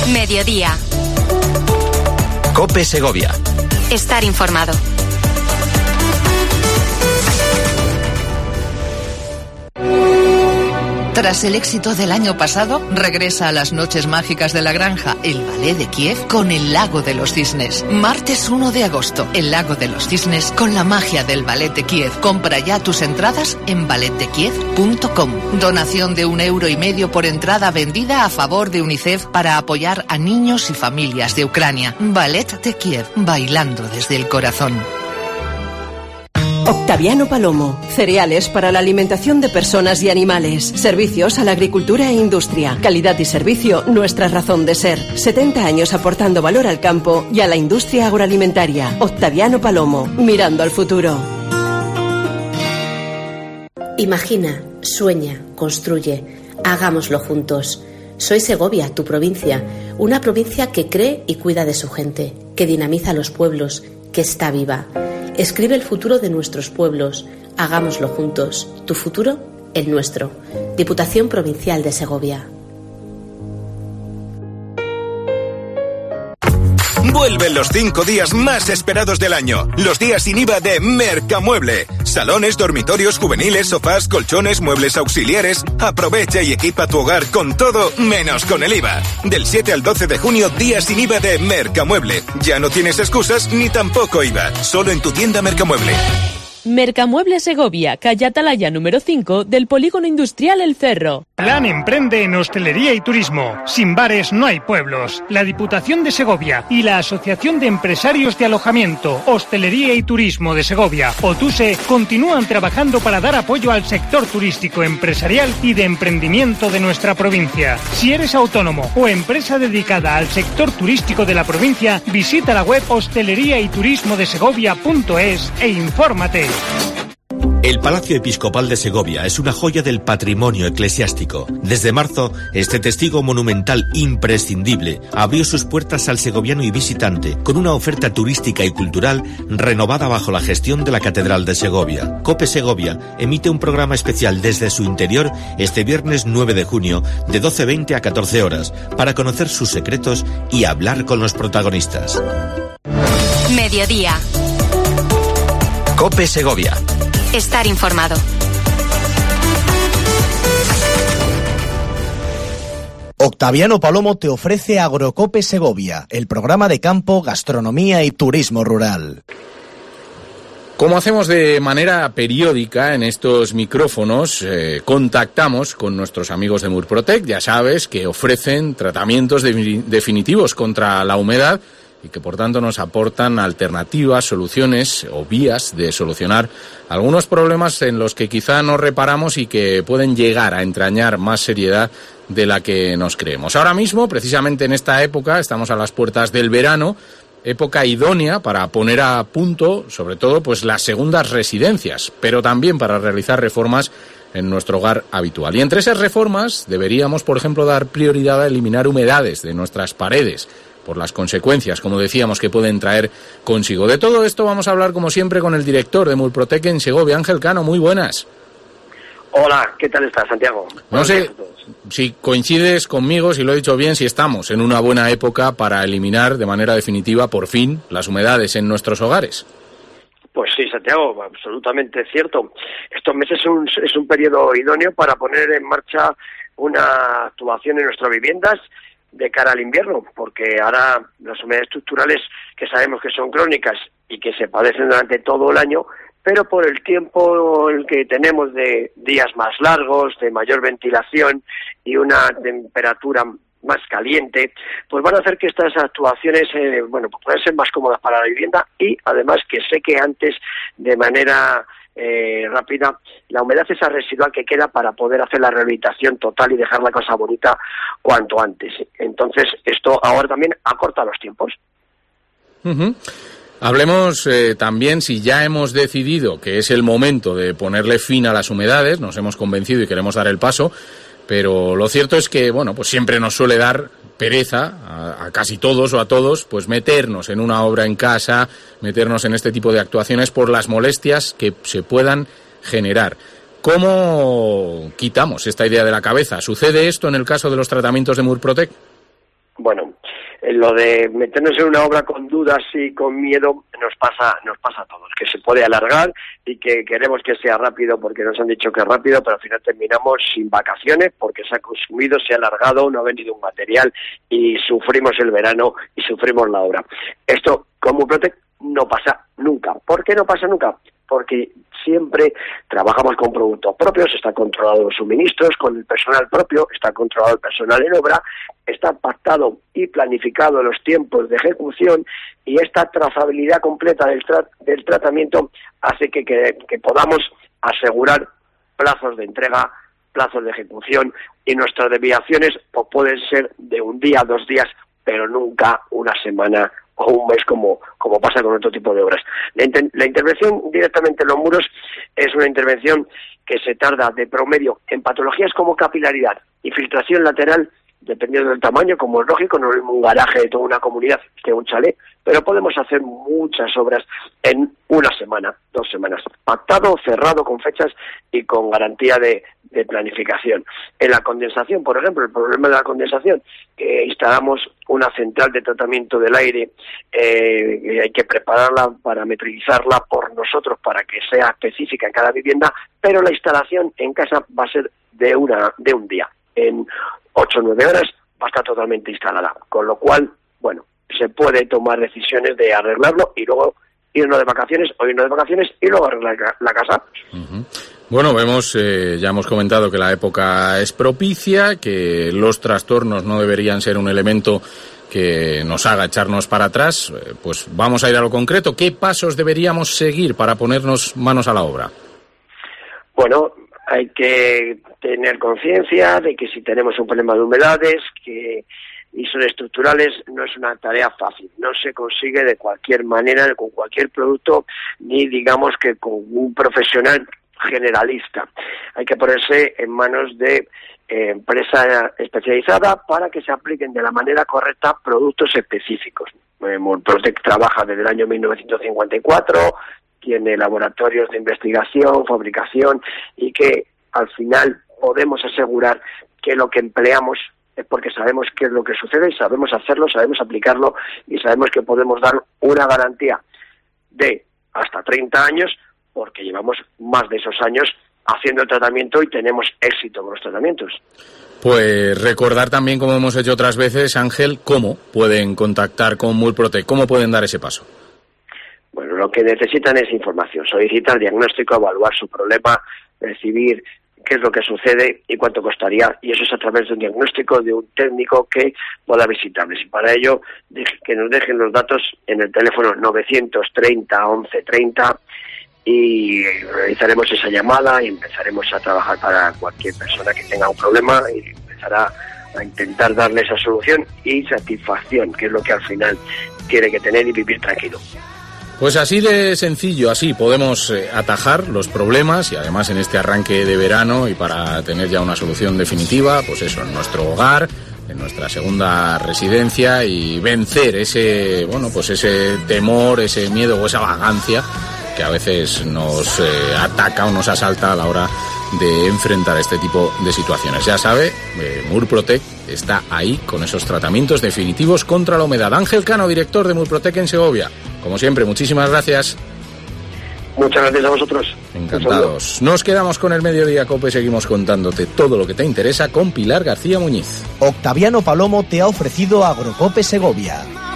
Mediodía. COPE Segovia. Estar informado. Tras el éxito del año pasado, regresa a las noches mágicas de la granja el Ballet de Kiev con el Lago de los Cisnes. Martes 1 de agosto, el Lago de los Cisnes con la magia del Ballet de Kiev. Compra ya tus entradas en balletdekiev.com. Donación de €1,50 por entrada vendida a favor de UNICEF para apoyar a niños y familias de Ucrania. Ballet de Kiev, bailando desde el corazón. Octaviano Palomo. Cereales para la alimentación de personas y animales. Servicios a la agricultura e industria. Calidad y servicio, nuestra razón de ser. 70 años aportando valor al campo y a la industria agroalimentaria. Octaviano Palomo. Mirando al futuro. Imagina, sueña, construye. Hagámoslo juntos. Soy Segovia, tu provincia. Una provincia que cree y cuida de su gente, que dinamiza los pueblos, que está viva. Escribe el futuro de nuestros pueblos. Hagámoslo juntos. Tu futuro, el nuestro. Diputación Provincial de Segovia. Vuelven los 5 días más esperados del año. Los días sin IVA de Mercamueble. Salones, dormitorios juveniles, sofás, colchones, muebles auxiliares. Aprovecha y equipa tu hogar con todo menos con el IVA. Del 7 al 12 de junio, días sin IVA de Mercamueble. Ya no tienes excusas ni tampoco IVA. Solo en tu tienda Mercamueble. Mercamueble Segovia, calle Atalaya número 5 del Polígono Industrial El Cerro. Plan Emprende en Hostelería y Turismo. Sin bares no hay pueblos. La Diputación de Segovia y la Asociación de Empresarios de Alojamiento, Hostelería y Turismo de Segovia, OTUSE, continúan trabajando para dar apoyo al sector turístico, empresarial y de emprendimiento de nuestra provincia. Si eres autónomo o empresa dedicada al sector turístico de la provincia, visita la web hosteleriayturismodesegovia.es e infórmate. El Palacio Episcopal de Segovia es una joya del patrimonio eclesiástico. Desde marzo, este testigo monumental imprescindible abrió sus puertas al segoviano y visitante con una oferta turística y cultural renovada bajo la gestión de la Catedral de Segovia. COPE Segovia emite un programa especial desde su interior este viernes 9 de junio de 12:20 a 14 horas para conocer sus secretos y hablar con los protagonistas. Mediodía. COPE Segovia. Estar informado. Octaviano Palomo te ofrece Agrocope Segovia, el programa de campo, gastronomía y turismo rural. Como hacemos de manera periódica en estos micrófonos, contactamos con nuestros amigos de Murprotec. Ya sabes que ofrecen tratamientos definitivos contra la humedad y que por tanto nos aportan alternativas, soluciones o vías de solucionar algunos problemas en los que quizá no reparamos y que pueden llegar a entrañar más seriedad de la que nos creemos. Ahora mismo, precisamente en esta época, estamos a las puertas del verano, época idónea para poner a punto, sobre todo, pues las segundas residencias, pero también para realizar reformas en nuestro hogar habitual. Y entre esas reformas deberíamos, por ejemplo, dar prioridad a eliminar humedades de nuestras paredes, por las consecuencias, como decíamos, que pueden traer consigo. De todo esto vamos a hablar, como siempre, con el director de Murprotec en Segovia, Ángel Cano. Muy buenas. Hola, ¿qué tal estás, Santiago? No sé si coincides conmigo, si lo he dicho bien, si estamos en una buena época para eliminar de manera definitiva, por fin, las humedades en nuestros hogares. Pues sí, Santiago, absolutamente cierto. Estos meses es un periodo idóneo para poner en marcha una actuación en nuestras viviendas de cara al invierno, porque ahora las humedades estructurales, que sabemos que son crónicas y que se padecen durante todo el año, pero por el tiempo el que tenemos de días más largos, de mayor ventilación y una temperatura más caliente, pues van a hacer que estas actuaciones pues puedan ser más cómodas para la vivienda y además que seque antes de manera rápida la humedad esa residual que queda para poder hacer la rehabilitación total y dejar la cosa bonita cuanto antes. Entonces esto ahora también acorta los tiempos. Uh-huh. Hablemos también, si ya hemos decidido que es el momento de ponerle fin a las humedades, nos hemos convencido y queremos dar el paso, pero lo cierto es que, bueno, pues siempre nos suele dar pereza a casi todos o a todos, pues meternos en una obra en casa, meternos en este tipo de actuaciones por las molestias que se puedan generar. ¿Cómo quitamos esta idea de la cabeza? ¿Sucede esto en el caso de los tratamientos de Murprotec? Bueno, lo de meternos en una obra con dudas y con miedo nos pasa a todos, que se puede alargar y que queremos que sea rápido porque nos han dicho que es rápido, pero al final terminamos sin vacaciones porque se ha consumido, se ha alargado, no ha venido un material y sufrimos el verano y sufrimos la obra. Esto con Murprotec no pasa nunca. ¿Por qué no pasa nunca? Porque siempre trabajamos con productos propios, está controlado los suministros, con el personal propio, está controlado el personal en obra, está pactado y planificado los tiempos de ejecución y esta trazabilidad completa del tratamiento hace que podamos asegurar plazos de entrega, plazos de ejecución y nuestras desviaciones pues, pueden ser de un día, 2 días, pero nunca una semana o un mes como pasa con otro tipo de obras. La intervención directamente en los muros es una intervención que se tarda de promedio en patologías como capilaridad y filtración lateral, dependiendo del tamaño, como es lógico, no es un garaje de toda una comunidad que un chalet, pero podemos hacer muchas obras en 1 semana, 2 semanas, pactado, cerrado con fechas y con garantía de planificación. En la condensación, por ejemplo, el problema de la condensación, que instalamos una central de tratamiento del aire, hay que prepararla, parametrizarla por nosotros para que sea específica en cada vivienda, pero la instalación en casa va a ser de un día. En 8 o 9 horas va a estar totalmente instalada, con lo cual, bueno, se puede tomar decisiones de arreglarlo y luego irnos de vacaciones y luego arreglar la casa. Uh-huh. Bueno, ya hemos comentado que la época es propicia, que los trastornos no deberían ser un elemento que nos haga echarnos para atrás. Pues vamos a ir a lo concreto. ¿Qué pasos deberíamos seguir para ponernos manos a la obra? Bueno, hay que tener conciencia de que si tenemos un problema de humedades y son estructurales, no es una tarea fácil. No se consigue de cualquier manera, con cualquier producto, ni digamos que con un profesional generalista. Hay que ponerse en manos de empresa especializada para que se apliquen de la manera correcta productos específicos. Murprotec trabaja desde el año 1954, tiene laboratorios de investigación, fabricación y que al final podemos asegurar que lo que empleamos es porque sabemos qué es lo que sucede, sabemos hacerlo, sabemos aplicarlo y sabemos que podemos dar una garantía de hasta 30 años porque llevamos más de esos años haciendo el tratamiento y tenemos éxito con los tratamientos. Pues recordar también, como hemos hecho otras veces, Ángel, cómo pueden contactar con Murprotec, cómo pueden dar ese paso. Bueno, lo que necesitan es información, solicitar diagnóstico, evaluar su problema, recibir qué es lo que sucede y cuánto costaría, y eso es a través de un diagnóstico de un técnico que pueda visitarles. Y para ello, que nos dejen los datos en el teléfono 930 1130 y realizaremos esa llamada y empezaremos a trabajar para cualquier persona que tenga un problema y empezará a intentar darle esa solución y satisfacción, que es lo que al final tiene que tener y vivir tranquilo. Pues así de sencillo, así podemos atajar los problemas y además en este arranque de verano y para tener ya una solución definitiva, pues eso, en nuestro hogar, en nuestra segunda residencia y vencer ese temor, ese miedo o esa vagancia que a veces nos ataca o nos asalta a la hora de enfrentar este tipo de situaciones. Ya sabe, Murprotec está ahí con esos tratamientos definitivos contra la humedad. Ángel Cano, director de Murprotec en Segovia. Como siempre, muchísimas gracias. Muchas gracias a vosotros. Encantados. Nos quedamos con el Mediodía Cope, seguimos contándote todo lo que te interesa con Pilar García Muñiz. Octaviano Palomo te ha ofrecido Agrocope Segovia.